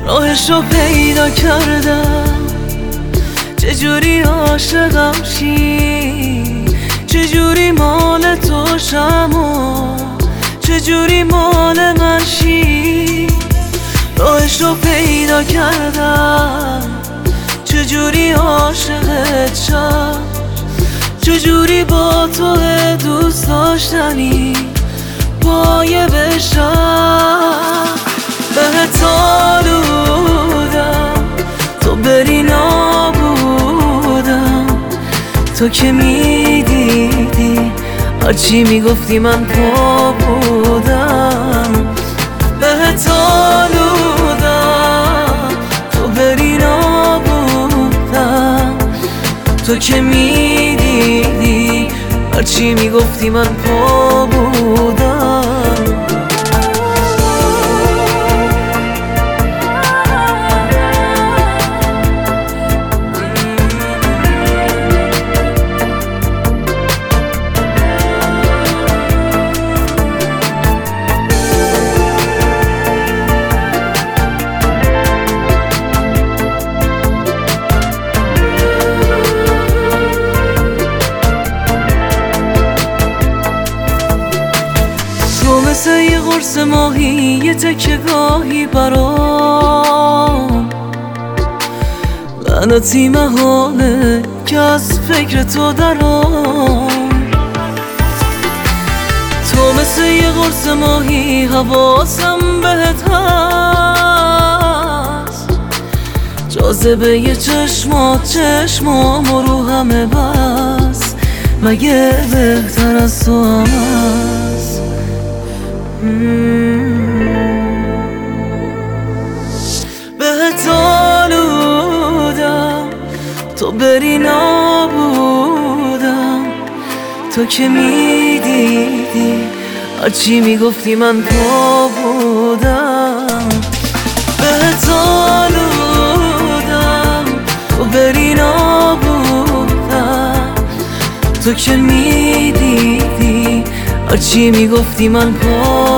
راهشو پیدا کردم، چجوری عاشقم شی، چجوری مال تو شم و چجوری مال من شی. راهشو پیدا کردم، چجوری عاشقت شم، چجوری با تو دوست داشتنی پایه بشم. بهت آلودم تو بری نابودم، تو که میدیدی هرچی میگفتی من پا بودم. بهت آلودم تو بری نابودم، تو که میدیدی هرچی میگفتی من پا بودم. مثل یه قرص ماهی، یه تکه گاهی برام لعنتی محاله که از فکر تو درام. تو مثل یه قرص ماهی، حواسم بهت هست، جاذبه یه چشمام رو همه بس، مگه بهتر از تو هم هست؟ بهت آلودم تو بری نابودم، تو که میدیدی هرچی میگفتی من پا بودم. بهت آلودم تو بری نابودم، تو که میدیدی هرچی میگفتی من پا